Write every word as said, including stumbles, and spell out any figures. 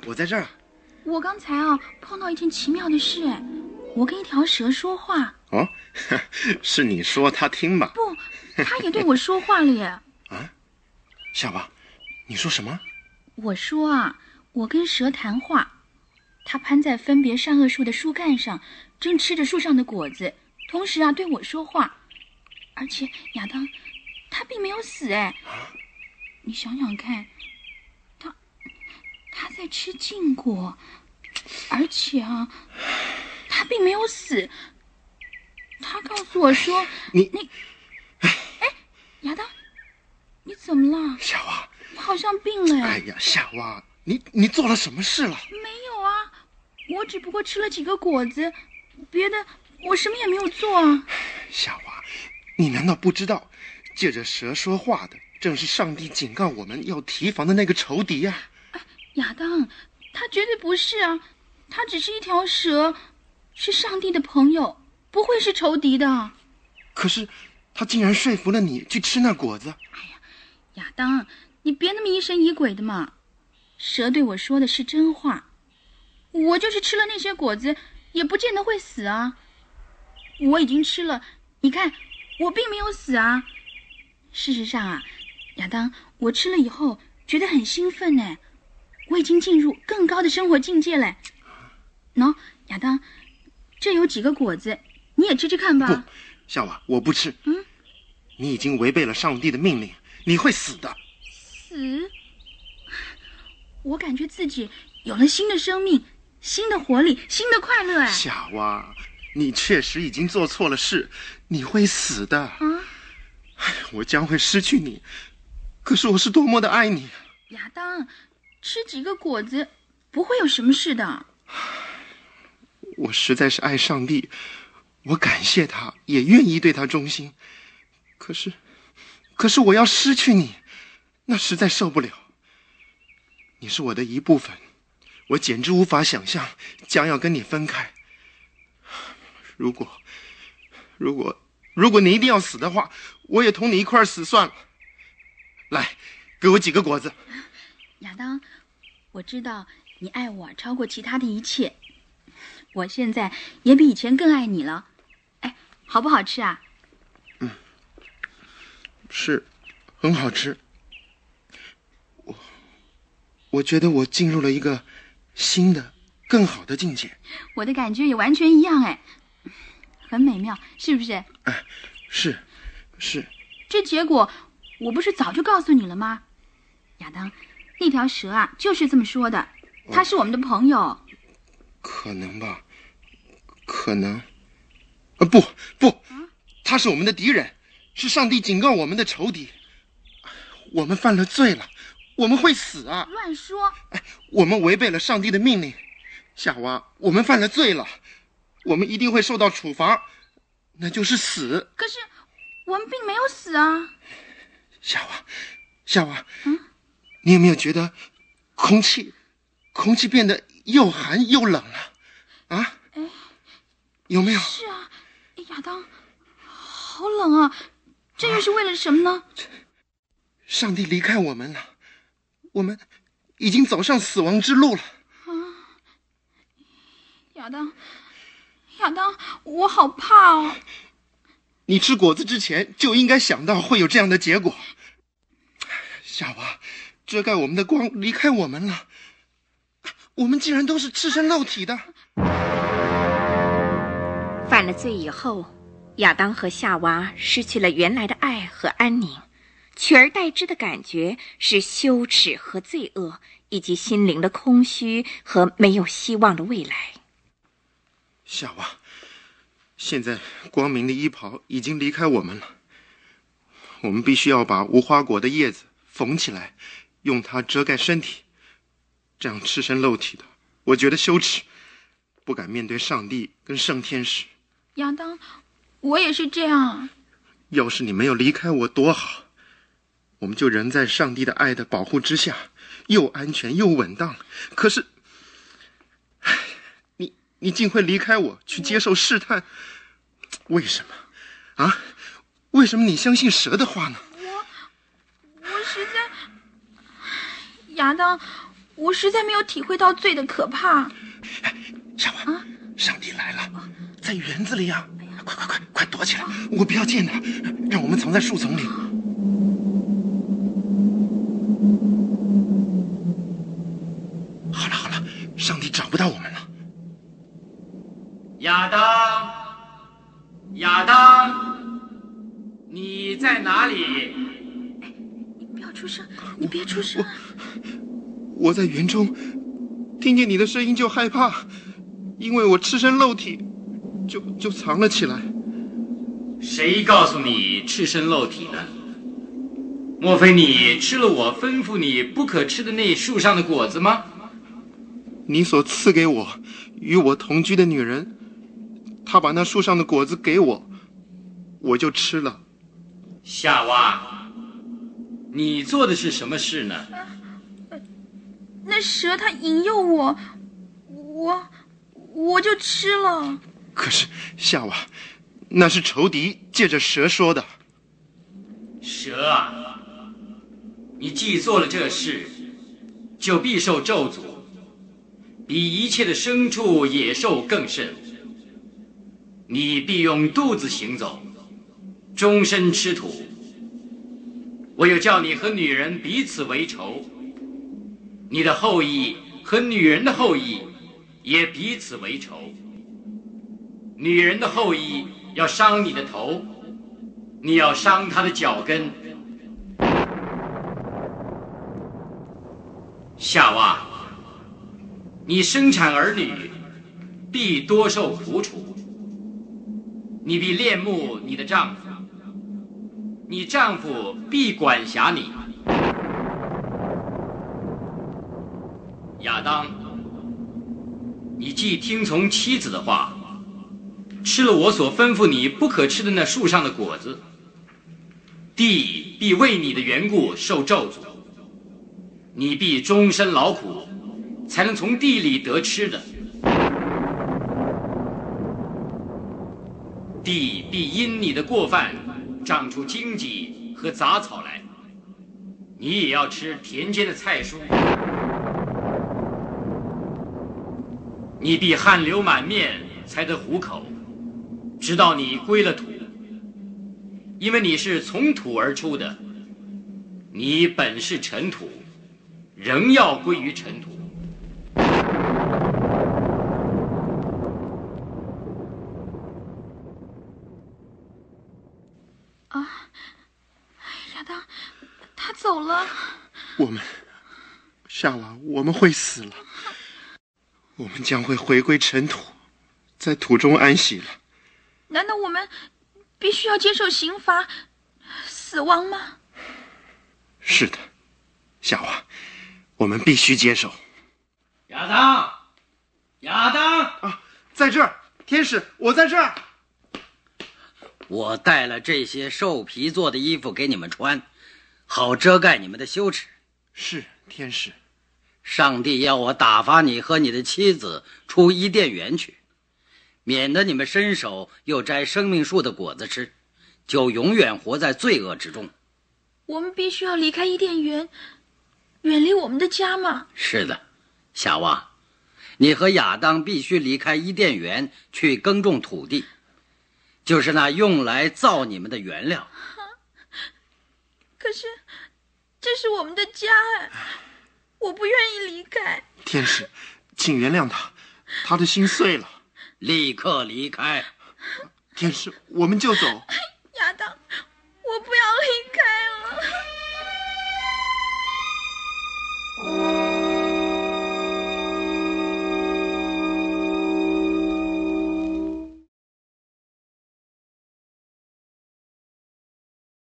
我在这儿。 我刚才啊碰到一件奇妙的事，哎，我跟一条蛇说话。 哦，是你说他听吧？ 不，他也对我说话了耶。 啊，夏娃，你说什么？ 我说啊，我跟蛇谈话，它攀在分别善恶树的树干上，正吃着树上的果子，同时啊对我说话。而且亚当，他并没有死哎。你想想看，他他在吃禁果，而且啊，他并没有死。他告诉我说：“ 你你，哎，亚当，你怎么了？” 夏娃， 我好像病了哎。 哎呀，夏娃，你你做了什么事了？ 没有啊，我只不过吃了几个果子，别的我什么也没有做啊。 夏娃，你难道不知道，借着蛇说话的正是上帝警告我们要提防的那个仇敌啊？ 哎，亚当，他绝对不是啊，他只是一条蛇，是上帝的朋友，不会是仇敌的。 可是他竟然说服了你去吃那果子。 哎呀，亚当，你别那么疑神疑鬼的嘛。蛇对我说的是真话，我就是吃了那些果子，也不见得会死啊。我已经吃了，你看，我并没有死啊。事实上啊，亚当，我吃了以后觉得很兴奋呢，我已经进入更高的生活境界了。喏，亚当，这有几个果子，你也吃吃看吧。 不，夏娃，我不吃。 嗯， 你已经违背了上帝的命令，你会死的。 死？我感觉自己有了新的生命，新的活力，新的快乐哎。 夏娃，你确实已经做错了事，你会死的。 啊， 我将会失去你，可是我是多么的爱你。 亚当，吃几个果子不会有什么事的。 我实在是爱上帝，我感谢他，也愿意对他忠心。可是，可是我要失去你，那实在受不了。你是我的一部分，我简直无法想象将要跟你分开。如果，如果，如果你一定要死的话，我也同你一块儿死算了。来，给我几个果子。 亚当，我知道你爱我超过其他的一切，我现在也比以前更爱你了。哎，好不好吃啊？ 嗯，是，很好吃。我，我觉得我进入了一个新的、更好的境界。 我的感觉也完全一样哎，很美妙，是不是？ 哎，是，是。 这结果我不是早就告诉你了吗？亚当，那条蛇啊，就是这么说的。他是我们的朋友。哦， 可能吧，可能。啊，不不，他是我们的敌人，是上帝警告我们的仇敌。我们犯了罪了，我们会死啊！ 乱说！ 哎，我们违背了上帝的命令，夏娃，我们犯了罪了，我们一定会受到处罚，那就是死。 可是我们并没有死啊！ 夏娃，夏娃， 嗯， 你有没有觉得空气，空气变得又寒又冷了？啊？ 哎， 有没有？ 是啊，亚当，好冷啊！这又是为了什么呢？ 上帝离开我们了，我们已经走上死亡之路了。 啊，亚当，亚当，我好怕哦！ 你吃果子之前就应该想到会有这样的结果。夏娃，遮盖我们的光离开我们了，我们竟然都是赤身露体的。 犯了罪以后，亚当和夏娃失去了原来的爱和安宁，取而代之的感觉是羞耻和罪恶，以及心灵的空虚和没有希望的未来。 夏娃，现在光明的衣袍已经离开我们了，我们必须要把无花果的叶子缝起来，用它遮盖身体，这样赤身露体的，我觉得羞耻，不敢面对上帝跟圣天使。 亚当，我也是这样。 要是你没有离开我多好，我们就仍在上帝的爱的保护之下，又安全又稳当。可是你你竟会离开我去接受试探，为什么啊？为什么你相信蛇的话呢？ 我我实在，亚当， 我实在没有体会到罪的可怕。 夏娃，啊、上帝来了，在园子里啊！哎、快快快快躲起来！我不要见他，让我们藏在树丛里。好了好了，上帝找不到我们了。 亚当，亚当，你在哪里？ 你不要出声，你别出声。 我, 我在园中，听见你的声音就害怕，因为我赤身露体，就就藏了起来。 谁告诉你赤身露体的？莫非你吃了我吩咐你不可吃的那树上的果子吗？ 你所赐给我与我同居的女人，她把那树上的果子给我，我就吃了。 夏娃，你做的是什么事呢？ 那蛇它引诱我，我我就吃了。 可是夏娃，那是仇敌借着蛇说的。 蛇啊，你既做了这事，就必受咒诅，比一切的牲畜野兽更甚。你必用肚子行走，终身吃土。我又叫你和女人彼此为仇，你的后裔和女人的后裔也彼此为仇。女人的后裔要伤你的头，你要伤她的脚跟。夏娃，你生产儿女，必多受苦楚。你必恋慕你的丈夫，你丈夫必管辖你。亚当，你既听从妻子的话，吃了我所吩咐你不可吃的那树上的果子，地必为你的缘故受咒诅，你必终身劳苦，才能从地里得吃的。地必因你的过犯长出荆棘和杂草来，你也要吃田间的菜蔬。你必汗流满面才得糊口，直到你归了土，因为你是从土而出的，你本是尘土，仍要归于尘土。 啊，亚当，他走了。 我们，夏娃，我们会死了，我们将会回归尘土，在土中安息了。 难道我们必须要接受刑罚、死亡吗？ 是的，夏娃，我们必须接受。 亚当，亚当啊，在这儿，天使，我在这儿。 我带了这些兽皮做的衣服给你们穿，好遮盖你们的羞耻。 是，天使。 上帝要我打发你和你的妻子出伊甸园去，免得你们伸手又摘生命树的果子吃，就永远活在罪恶之中。 我们必须要离开伊甸园，远离我们的家吗？ 是的，夏娃，你和亚当必须离开伊甸园去耕种土地，就是那用来造你们的原料。 可是这是我们的家哎，我不愿意离开。 天使，请原谅他，他的心碎了。 立刻离开。 天使，我们就走。